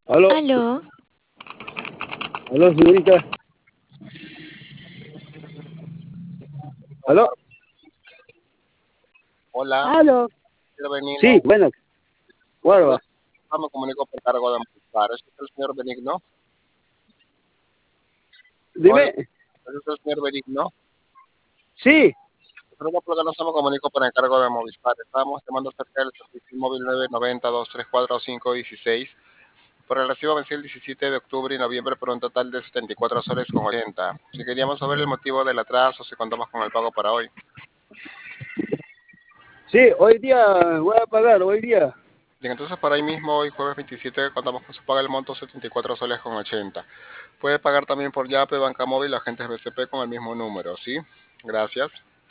Aló, Aló, aló, señorita. Aló, Hola, aló. señor Sí, Benigno. bueno, Disculpe, guarda. me comunico por cargo de Amplificar. ¿Es usted el señor Benigno? Hola, Dime. ¿es usted el señor Benigno? Sí, Creo que por acá nos me comunico por encargo de Movistar. Estábamos llamando acerca del servicio móvil 990-234-516 por el recibo vencido el 17 de octubre y noviembre por un total de 74 soles con 80. Si queríamos saber el motivo del atraso, si contamos con el pago para hoy. sí, hoy día voy a pagar, hoy día. Bien, entonces para hoy mismo, hoy jueves 27, contamos con su paga el monto 74 soles con 80. Puede pagar también por Yape, Banca Móvil, agentes BCP con el mismo número, ¿sí? Gracias.